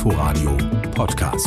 Inforadio Podcast.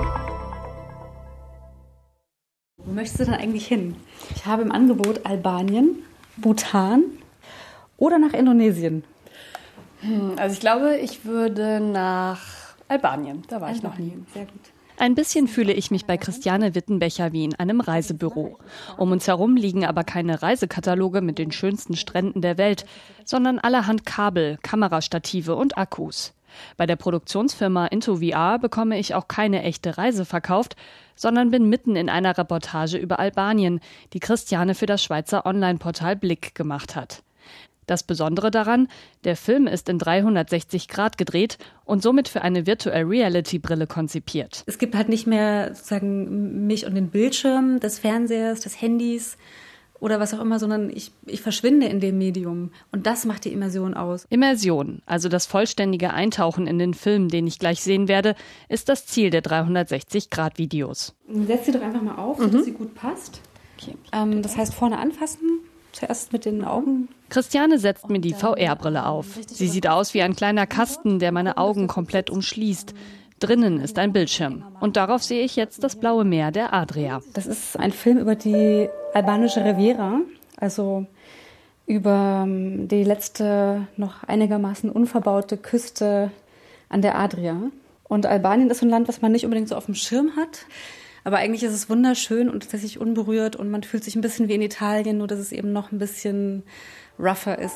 Wo möchtest du denn eigentlich hin? Ich habe im Angebot Albanien, Bhutan oder nach Indonesien. Also ich glaube, ich würde nach Albanien. Da war ich noch nie. Sehr gut. Ein bisschen fühle ich mich bei Christiane Wittenbecher wie in einem Reisebüro. Um uns herum liegen aber keine Reisekataloge mit den schönsten Stränden der Welt, sondern allerhand Kabel, Kamerastative und Akkus. Bei der Produktionsfirma IntoVR bekomme ich auch keine echte Reise verkauft, sondern bin mitten in einer Reportage über Albanien, die Christiane für das Schweizer Online-Portal Blick gemacht hat. Das Besondere daran, der Film ist in 360 Grad gedreht und somit für eine Virtual Reality Brille konzipiert. Es gibt halt nicht mehr sozusagen mich und den Bildschirm des Fernsehers, des Handys oder was auch immer, sondern ich verschwinde in dem Medium. Und das macht die Immersion aus. Immersion, also das vollständige Eintauchen in den Film, den ich gleich sehen werde, ist das Ziel der 360-Grad-Videos. Setz sie doch einfach mal auf, dass sie gut passt. Okay. Das heißt, vorne anfassen, zuerst mit den Augen. Christiane setzt mir die VR-Brille auf. Sie sieht aus wie ein kleiner Kasten, der meine Augen komplett umschließt. Drinnen ist ein Bildschirm. Und darauf sehe ich jetzt das blaue Meer der Adria. Das ist ein Film über die albanische Riviera, also über die letzte noch einigermaßen unverbaute Küste an der Adria. Und Albanien ist so ein Land, was man nicht unbedingt so auf dem Schirm hat. Aber eigentlich ist es wunderschön und tatsächlich unberührt und man fühlt sich ein bisschen wie in Italien, nur dass es eben noch ein bisschen rougher ist.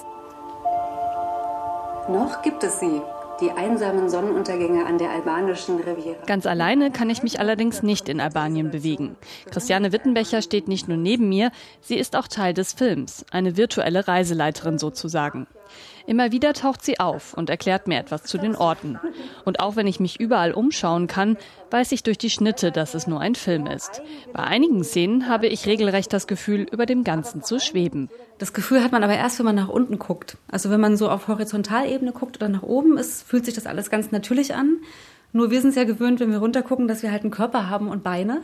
Noch gibt es sie, die einsamen Sonnenuntergänge an der albanischen Riviera. Ganz alleine kann ich mich allerdings nicht in Albanien bewegen. Christiane Wittenbecher steht nicht nur neben mir, sie ist auch Teil des Films, eine virtuelle Reiseleiterin sozusagen. Immer wieder taucht sie auf und erklärt mir etwas zu den Orten. Und auch wenn ich mich überall umschauen kann, weiß ich durch die Schnitte, dass es nur ein Film ist. Bei einigen Szenen habe ich regelrecht das Gefühl, über dem Ganzen zu schweben. Das Gefühl hat man aber erst, wenn man nach unten guckt. Also wenn man so auf Horizontalebene guckt oder nach oben ist, fühlt sich das alles ganz natürlich an. Nur wir sind es ja gewöhnt, wenn wir runtergucken, dass wir halt einen Körper haben und Beine.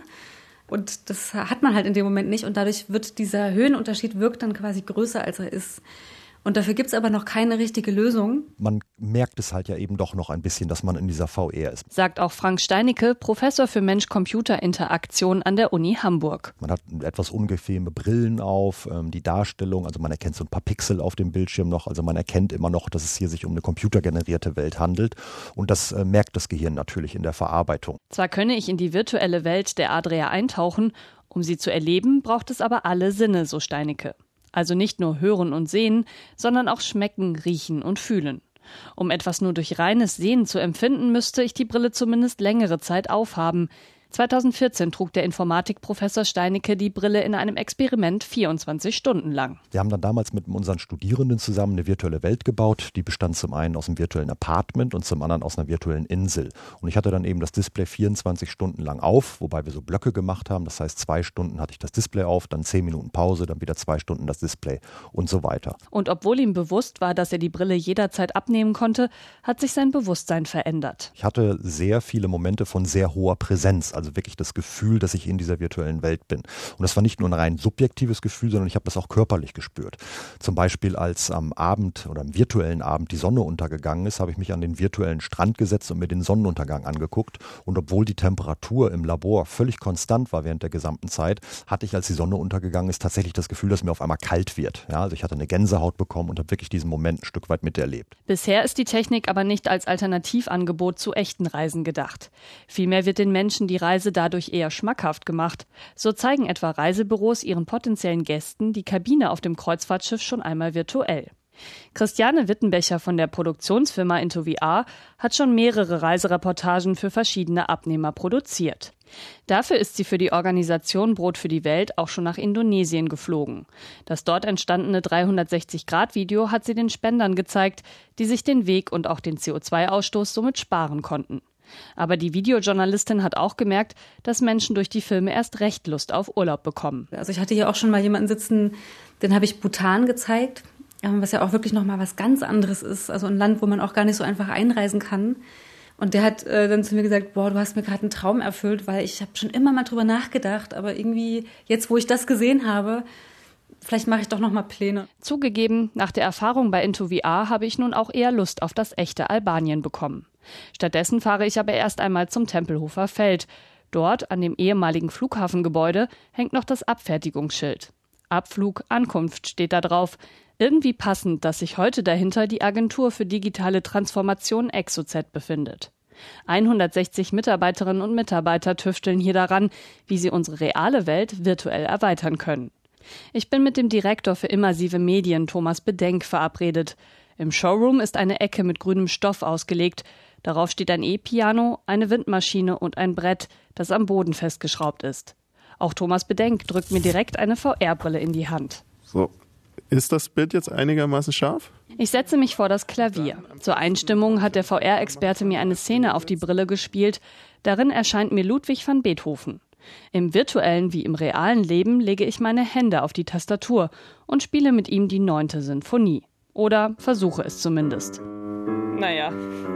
Und das hat man halt in dem Moment nicht. Und dadurch wird dieser Höhenunterschied wirkt dann quasi größer, als er ist. Und dafür gibt es aber noch keine richtige Lösung. Man merkt es halt ja eben doch noch ein bisschen, dass man in dieser VR ist. Sagt auch Frank Steinecke, Professor für Mensch-Computer-Interaktion an der Uni Hamburg. Man hat etwas unbequeme Brillen auf, die Darstellung, also man erkennt so ein paar Pixel auf dem Bildschirm noch, also man erkennt immer noch, dass es hier sich um eine computergenerierte Welt handelt. Und das merkt das Gehirn natürlich in der Verarbeitung. Zwar könne ich in die virtuelle Welt der Adria eintauchen, um sie zu erleben, braucht es aber alle Sinne, so Steinecke. Also nicht nur hören und sehen, sondern auch schmecken, riechen und fühlen. Um etwas nur durch reines Sehen zu empfinden, müsste ich die Brille zumindest längere Zeit aufhaben. 2014 trug der Informatikprofessor Steinecke die Brille in einem Experiment 24 Stunden lang. Wir haben dann damals mit unseren Studierenden zusammen eine virtuelle Welt gebaut. Die bestand zum einen aus einem virtuellen Apartment und zum anderen aus einer virtuellen Insel. Und ich hatte dann eben das Display 24 Stunden lang auf, wobei wir so Blöcke gemacht haben. Das heißt, 2 Stunden hatte ich das Display auf, dann 10 Minuten Pause, dann wieder 2 Stunden das Display und so weiter. Und obwohl ihm bewusst war, dass er die Brille jederzeit abnehmen konnte, hat sich sein Bewusstsein verändert. Ich hatte sehr viele Momente von sehr hoher Präsenz. Also wirklich das Gefühl, dass ich in dieser virtuellen Welt bin. Und das war nicht nur ein rein subjektives Gefühl, sondern ich habe das auch körperlich gespürt. Zum Beispiel, als am Abend oder am virtuellen Abend die Sonne untergegangen ist, habe ich mich an den virtuellen Strand gesetzt und mir den Sonnenuntergang angeguckt. Und obwohl die Temperatur im Labor völlig konstant war während der gesamten Zeit, hatte ich, als die Sonne untergegangen ist, tatsächlich das Gefühl, dass mir auf einmal kalt wird. Ja, also ich hatte eine Gänsehaut bekommen und habe wirklich diesen Moment ein Stück weit miterlebt. Bisher ist die Technik aber nicht als Alternativangebot zu echten Reisen gedacht. Vielmehr wird den Menschen die Reise dadurch eher schmackhaft gemacht. So zeigen etwa Reisebüros ihren potenziellen Gästen die Kabine auf dem Kreuzfahrtschiff schon einmal virtuell. Christiane Wittenbecher von der Produktionsfirma IntoVR hat schon mehrere Reisereportagen für verschiedene Abnehmer produziert. Dafür ist sie für die Organisation Brot für die Welt auch schon nach Indonesien geflogen. Das dort entstandene 360-Grad-Video hat sie den Spendern gezeigt, die sich den Weg und auch den CO2-Ausstoß somit sparen konnten. Aber die Videojournalistin hat auch gemerkt, dass Menschen durch die Filme erst recht Lust auf Urlaub bekommen. Also ich hatte hier auch schon mal jemanden sitzen, den habe ich Bhutan gezeigt, was ja auch wirklich nochmal was ganz anderes ist. Also ein Land, wo man auch gar nicht so einfach einreisen kann. Und der hat dann zu mir gesagt, boah, du hast mir gerade einen Traum erfüllt, weil ich habe schon immer mal drüber nachgedacht, aber irgendwie jetzt, wo ich das gesehen habe, vielleicht mache ich doch noch mal Pläne. Zugegeben, nach der Erfahrung bei Into VR habe ich nun auch eher Lust auf das echte Albanien bekommen. Stattdessen fahre ich aber erst einmal zum Tempelhofer Feld. Dort, an dem ehemaligen Flughafengebäude, hängt noch das Abfertigungsschild. Abflug, Ankunft steht da drauf. Irgendwie passend, dass sich heute dahinter die Agentur für digitale Transformation Exozet befindet. 160 Mitarbeiterinnen und Mitarbeiter tüfteln hier daran, wie sie unsere reale Welt virtuell erweitern können. Ich bin mit dem Direktor für immersive Medien, Thomas Bedenk, verabredet. Im Showroom ist eine Ecke mit grünem Stoff ausgelegt. Darauf steht ein E-Piano, eine Windmaschine und ein Brett, das am Boden festgeschraubt ist. Auch Thomas Bedenk drückt mir direkt eine VR-Brille in die Hand. So, ist das Bild jetzt einigermaßen scharf? Ich setze mich vor das Klavier. Zur Einstimmung hat der VR-Experte mir eine Szene auf die Brille gespielt. Darin erscheint mir Ludwig van Beethoven. Im virtuellen wie im realen Leben lege ich meine Hände auf die Tastatur und spiele mit ihm die 9. Sinfonie. Oder versuche es zumindest. Naja,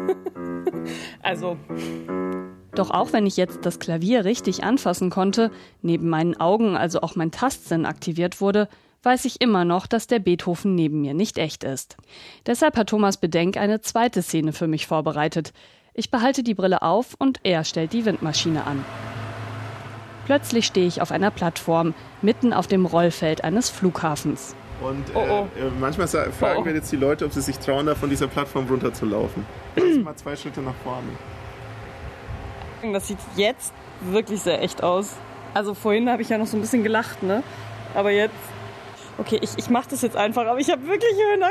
also... Doch auch wenn ich jetzt das Klavier richtig anfassen konnte, neben meinen Augen also auch mein Tastsinn aktiviert wurde, weiß ich immer noch, dass der Beethoven neben mir nicht echt ist. Deshalb hat Thomas Bedenk eine zweite Szene für mich vorbereitet. Ich behalte die Brille auf und er stellt die Windmaschine an. Plötzlich stehe ich auf einer Plattform, mitten auf dem Rollfeld eines Flughafens. Und manchmal fragen wir jetzt die Leute, ob sie sich trauen, da von dieser Plattform runterzulaufen. Lass mal 2 Schritte nach vorne. Das sieht jetzt wirklich sehr echt aus. Also vorhin habe ich ja noch so ein bisschen gelacht, ne? Aber jetzt... Okay, ich mache das jetzt einfach, aber ich habe wirklich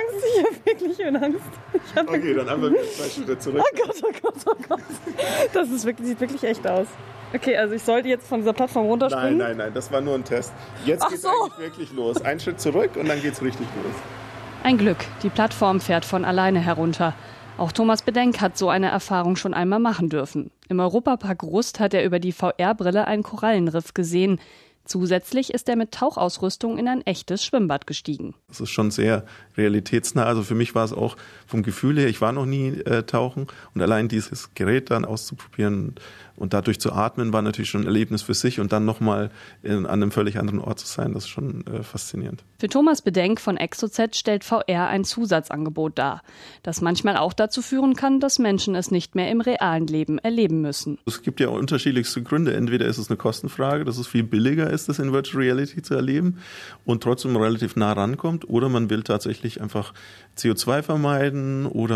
Höhenangst. Okay, dann einfach 2 Schritte zurück. Oh Gott. Das ist wirklich, sieht wirklich echt aus. Okay, also ich sollte jetzt von dieser Plattform runterspringen? Nein, das war nur ein Test. Jetzt geht's eigentlich wirklich los. 1 Schritt zurück und dann geht's richtig los. Ein Glück, die Plattform fährt von alleine herunter. Auch Thomas Bedenk hat so eine Erfahrung schon einmal machen dürfen. Im Europapark Rust hat er über die VR-Brille ein Korallenriff gesehen. Zusätzlich ist er mit Tauchausrüstung in ein echtes Schwimmbad gestiegen. Das ist schon sehr realitätsnah. Also für mich war es auch vom Gefühl her, ich war noch nie tauchen und allein dieses Gerät dann auszuprobieren und dadurch zu atmen, war natürlich schon ein Erlebnis für sich und dann nochmal an einem völlig anderen Ort zu sein, das ist schon faszinierend. Für Thomas Bedenk von Exozet stellt VR ein Zusatzangebot dar, das manchmal auch dazu führen kann, dass Menschen es nicht mehr im realen Leben erleben müssen. Es gibt ja unterschiedlichste Gründe. Entweder ist es eine Kostenfrage, dass es viel billiger ist, das in Virtual Reality zu erleben und trotzdem relativ nah rankommt, oder man will tatsächlich einfach CO2 vermeiden oder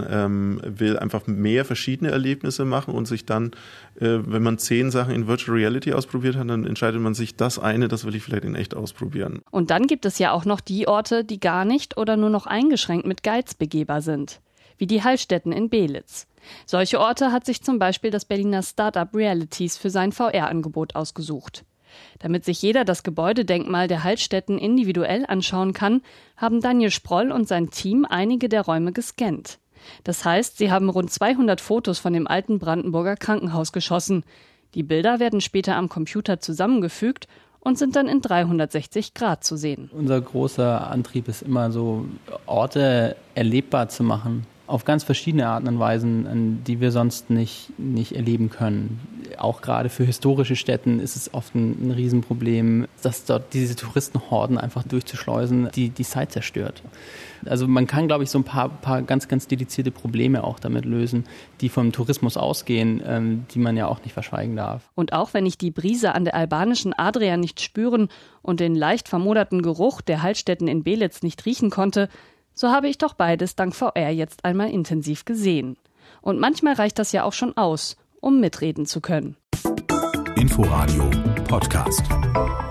man will einfach mehr verschiedene Erlebnisse machen und sich dann, wenn man 10 Sachen in Virtual Reality ausprobiert hat, dann entscheidet man sich, das will ich vielleicht in echt ausprobieren. Und dann gibt es ja auch noch die Orte, die gar nicht oder nur noch eingeschränkt mit Guides begehbar sind, wie die Heilstätten in Belitz. Solche Orte hat sich zum Beispiel das Berliner Startup Realities für sein VR-Angebot ausgesucht. Damit sich jeder das Gebäudedenkmal der Heilstätten individuell anschauen kann, haben Daniel Sproll und sein Team einige der Räume gescannt. Das heißt, sie haben rund 200 Fotos von dem alten Brandenburger Krankenhaus geschossen. Die Bilder werden später am Computer zusammengefügt und sind dann in 360 Grad zu sehen. Unser großer Antrieb ist immer so, Orte erlebbar zu machen. Auf ganz verschiedene Arten und Weisen, die wir sonst nicht erleben können. Auch gerade für historische Städten ist es oft ein Riesenproblem, dass dort diese Touristenhorden einfach durchzuschleusen, die Zeit zerstört. Also man kann, glaube ich, so ein paar ganz, ganz dedizierte Probleme auch damit lösen, die vom Tourismus ausgehen, die man ja auch nicht verschweigen darf. Und auch wenn ich die Brise an der albanischen Adria nicht spüren und den leicht vermoderten Geruch der Heilstätten in Belitz nicht riechen konnte, so habe ich doch beides dank VR jetzt einmal intensiv gesehen. Und manchmal reicht das ja auch schon aus, um mitreden zu können. Inforadio Podcast.